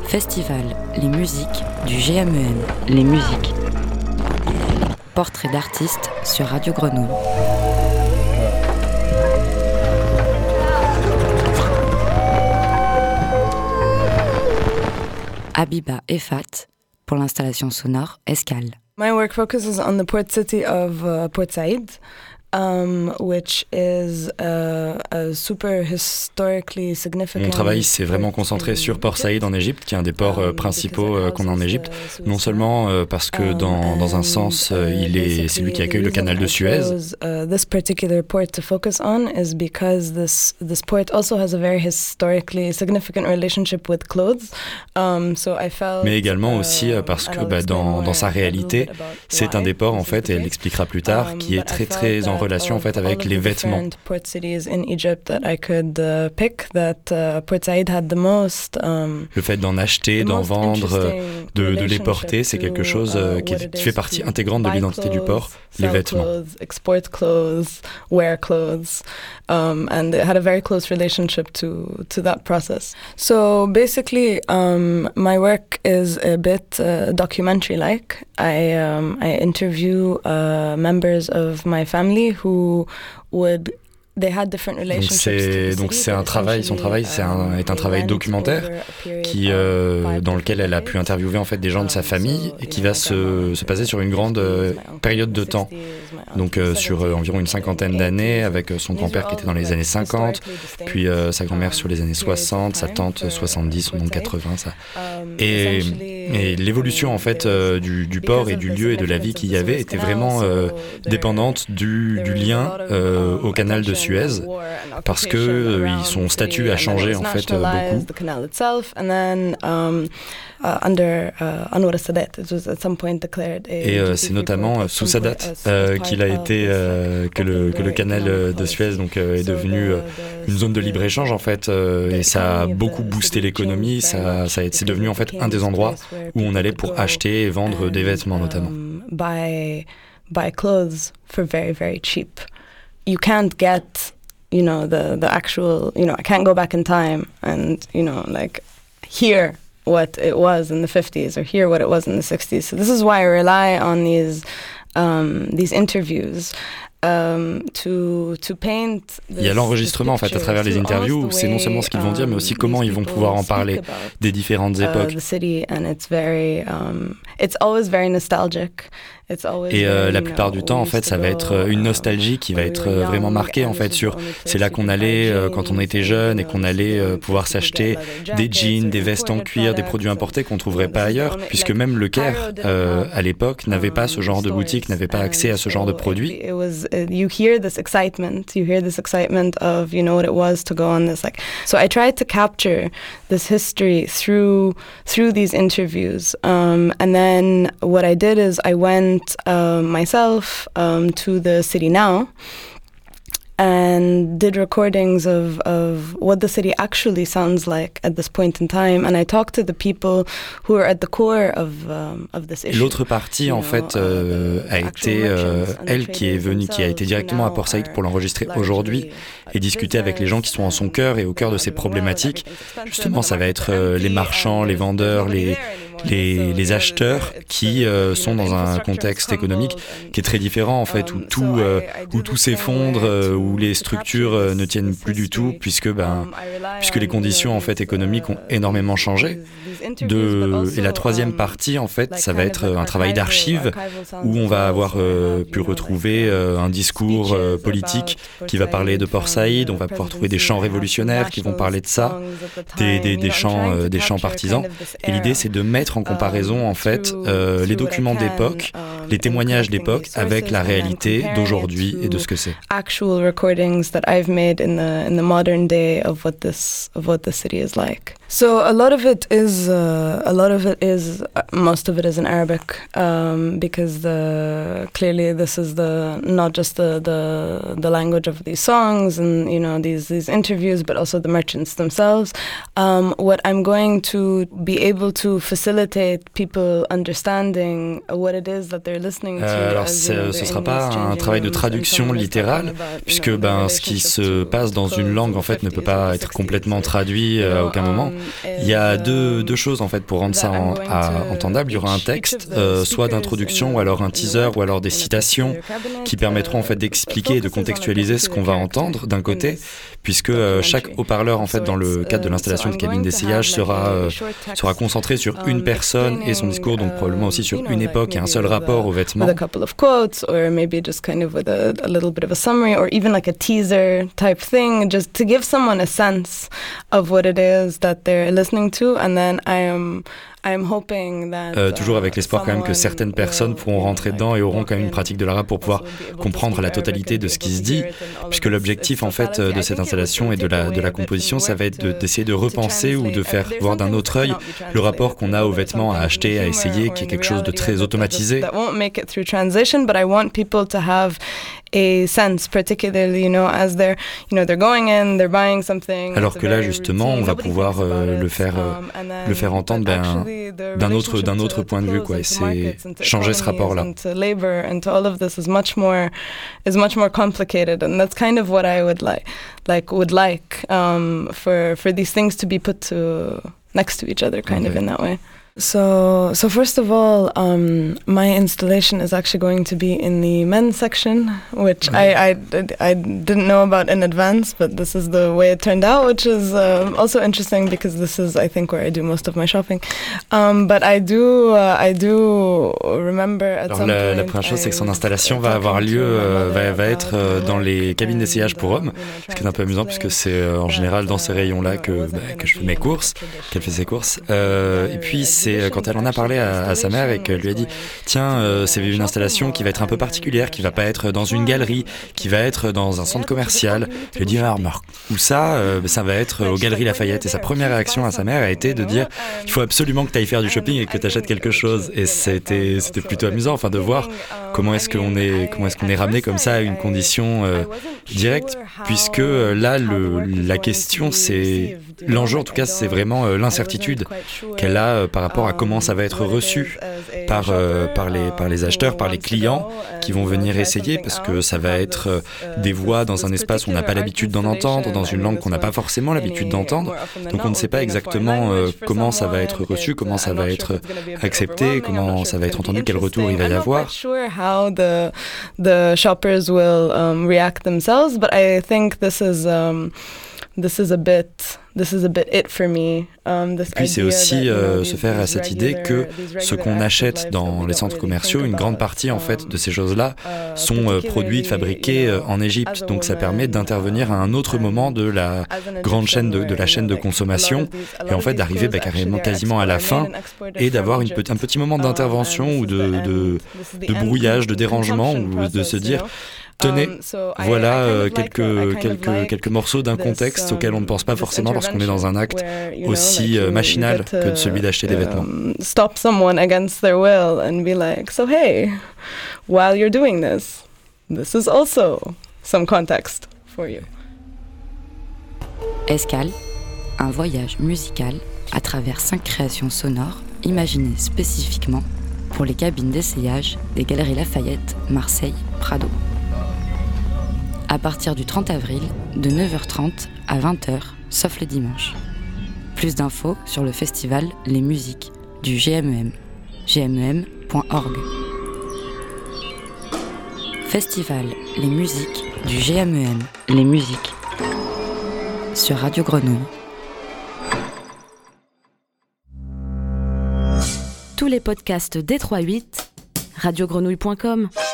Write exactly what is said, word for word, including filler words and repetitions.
Festival Les Musiques du G M E N. Les Musiques. Portrait d'artistes sur Radio Grenouille. Habiba Effat pour l'installation sonore Escale. My work focuses on the port city of uh, Port Said, um, which is a, a super historically significant. Mon travail s'est vraiment concentré sur Port Said en Égypte, qui est un des ports euh, principaux euh, qu'on a en Égypte. Non seulement euh, parce que dans, dans un sens, euh, il est, c'est lui qui accueille le canal de Suez. Uh, this particular port to focus on is because this this port also has a very historically significant relationship with clothes. Um, so I felt. Mais également aussi euh, parce que bah, dans, dans sa réalité, c'est un des ports en fait, et elle l'expliquera plus tard, qui est très très en relation en fait avec les vêtements. Port cities in Egypt that I could uh, pick that uh, Port Said had the most. Um, le fait d'en acheter, d'en vendre, de, de les porter, c'est quelque chose uh, qui, est, qui fait partie intégrante de l'identité du port, les vêtements. Clothes, export clothes, wear clothes, um, and it had a very close relationship to to that process. So basically, um, my work is a bit uh, documentary-like. I um, I interview uh, members of my family who would. Donc c'est, donc c'est un travail, son travail c'est un, est un travail documentaire qui, euh, dans lequel elle a pu interviewer en fait des gens de sa famille et qui va se, se passer sur une grande euh, période de temps. Donc euh, sur euh, environ une cinquantaine d'années avec euh, son grand-père qui était dans les années cinquante, puis euh, sa grand-mère sur les années soixante, sa tante soixante-dix, son oncle quatre-vingts. Ça. Et, et l'évolution en fait euh, du, du port et du lieu et de la vie qu'il y avait était vraiment euh, dépendante du, du lien euh, au canal de Suez. Suez, parce que euh, son statut a changé en fait euh, beaucoup. Et euh, c'est notamment sous Sadat euh, qu'il a été euh, que le que le canal de Suez donc euh, est devenu euh, une zone de libre-échange en fait euh, et ça a beaucoup boosté l'économie. Ça ça c'est devenu en fait un des endroits où on allait pour acheter et vendre des vêtements notamment. Buy buy clothes for very very cheap. You can't get, you know, the, the actual, you know, I can't go back in time and, you know, like, hear what it was in the fifties or hear what it was in the sixties. So this is why I rely on these, um, these interviews. Um, to, to paint this, Il y a l'enregistrement en fait à travers les interviews, c'est non seulement ce qu'ils vont dire, mais aussi comment ils vont pouvoir en parler des différentes époques. Uh, the city and it's very, um, it's always very nostalgic. Et euh, la plupart du temps, en fait, ça va être une nostalgie qui va être vraiment marquée, en fait, sur c'est là qu'on allait euh, quand on était jeune et qu'on allait euh, pouvoir s'acheter des jeans, des vestes en cuir, des produits importés qu'on ne trouverait pas ailleurs, puisque même le Caire, euh, à l'époque, n'avait pas ce genre de boutique, n'avait pas accès à ce genre de produits. You hear this excitement, you hear this excitement of, you know, what it was to go on this, like, so I tried to capture this history through through these interviews, um, and then what I did is I went Uh, myself um, to the city now and did recordings of, of what the city actually sounds like at this point in time, and I talked to the people who are at the core of um, of this issue. L'autre partie en fait euh, a été euh, elle qui est venue, qui a été directement à Port Said pour l'enregistrer aujourd'hui et discuter avec les gens qui sont en son cœur et au cœur de ces problématiques. Justement, ça va être euh, les marchands, les vendeurs, les les, les acheteurs qui euh, sont dans un contexte économique qui est très différent en fait, où tout euh, où tout s'effondre, euh, où les structures euh, ne tiennent plus du tout, puisque ben puisque les conditions en fait économiques ont énormément changé. De, et la troisième partie en fait, ça va être un travail d'archives où on va avoir euh, pu retrouver euh, un discours euh, politique qui va parler de Port Said. On va pouvoir trouver des chants révolutionnaires qui vont parler de ça, des des, des chants euh, des chants partisans. Et l'idée c'est de mettre en comparaison en fait euh, les documents d'époque, les témoignages d'époque avec la réalité d'aujourd'hui et de ce que c'est. Actual recordings that I've made in the in the modern day of what this of what the city is like. So a lot of it is uh, a lot of it is uh, most of it is in Arabic um, because the clearly this is the not just the, the the language of these songs and you know these these interviews, but also the merchants themselves. Um, what I'm going to be able to facilitate people understanding what it is that they're listening to. Euh, alors ce ne sera pas un travail de traduction littérale puisque ben ce qui se passe dans une langue en fait ne peut pas être complètement traduit à aucun moment. Il y a deux, deux choses en fait pour rendre ça en, à, entendable. Il y aura un texte, euh, soit d'introduction ou alors un teaser ou alors des citations qui permettront en fait d'expliquer et de contextualiser ce qu'on va entendre d'un côté, puisque euh, chaque haut-parleur en fait dans le cadre de l'installation de cabine d'essayage sera, euh, sera concentré sur une personne et son discours, donc probablement aussi sur une époque et un seul rapport aux vêtements. With a couple of quotes, or maybe just kind of with a, a little bit of a summary, or even like a teaser type thing, just to give someone a sense of what it is that they're listening to, and then I am. Euh, toujours avec l'espoir quand même que certaines personnes pourront rentrer dedans et auront quand même une pratique de l'arabe pour pouvoir comprendre la totalité de ce qui se dit, puisque l'objectif en fait de cette installation et de la, de la composition, ça va être de, d'essayer de repenser ou de faire voir d'un autre œil le rapport qu'on a aux vêtements à acheter, à essayer, qui est quelque chose de très automatisé. A sense, particularly, you know, as they're, you know, they're going in, they're buying something. Alors que là, justement, on va pouvoir euh, le faire, euh, le faire entendre ben, d'un autre, d'un autre point de vue, quoi. Et c'est changer ce rapport-là. Labor and to all of this is much more, is much more complicated, and that's kind of what I would like, like would like, um, for for these things to be put to next to each other, kind okay. of in that way. So, so first of all, um, my installation is actually going to be in the men's section, which I, I, I didn't know about in advance, but this is the way it turned out, which is uh, also interesting because this is, I think, where I do most of my shopping. Um, but I do, uh, I do remember at Alors some la, point. La première chose, c'est que son installation va avoir lieu, euh, va, va être euh, dans les cabines d'essayage pour hommes, ce qui est un peu amusant puisque c'est euh, en général dans ces rayons-là que, bah, que je fais mes courses, qu'elle fait ses courses. Euh, et puis c'est C'est quand elle en a parlé à, à sa mère et qu'elle lui a dit tiens, euh, c'est une installation qui va être un peu particulière, qui va pas être dans une galerie, qui va être dans un centre commercial. Je lui ai dit ah, remarque, où ça euh, ça va être aux Galeries Lafayette. Et sa première réaction à sa mère a été de dire il faut absolument que tu ailles faire du shopping et que tu achètes quelque chose. Et c'était, c'était plutôt amusant enfin, de voir comment est-ce qu'on est, comment est-ce qu'on est ramené comme ça à une condition euh, directe, puisque euh, là le, la question c'est l'enjeu en tout cas c'est vraiment euh, l'incertitude qu'elle a euh, par rapport à comment ça va être reçu par, euh, par, les, par les acheteurs, par les clients qui vont venir essayer, parce que ça va être euh, des voix dans un espace où on n'a pas l'habitude d'en entendre, dans une langue qu'on n'a pas forcément l'habitude d'entendre. Donc on ne sait pas exactement euh, comment ça va être reçu, comment ça va être accepté, comment ça va être entendu, quel retour il va y avoir. The, the shoppers will um, react themselves, but I think this is um, this is a bit this is a bit it for me. Um, this Puis c'est aussi euh, se faire à cette idée que ce qu'on achète dans les centres commerciaux, une grande partie en fait de ces choses-là sont euh, produites, fabriquées euh, en Égypte. Donc ça permet d'intervenir à un autre moment de la grande chaîne de, de la chaîne de consommation et en fait d'arriver bah, carrément quasiment à la fin et d'avoir une, un petit moment d'intervention ou de, de, de brouillage, de dérangement ou de se dire tenez, voilà euh, quelques, quelques, quelques morceaux d'un contexte auquel on ne pense pas forcément lorsqu'on est dans un acte aussi euh, machinal que celui d'acheter des vêtements. Stop someone against their will and be like, so hey, while you're doing this, this is also some context for you. Escale, un voyage musical à travers cinq créations sonores imaginées spécifiquement pour les cabines d'essayage des Galeries Lafayette, Marseille, Prado. À partir du trente avril, de neuf heures trente à vingt heures, sauf le dimanche. Plus d'infos sur le festival Les Musiques du G M E M, g m e m point org. Festival Les Musiques du G M E M, Les Musiques, sur Radio Grenouille. Tous les podcasts D trois huit, radio grenouille point com.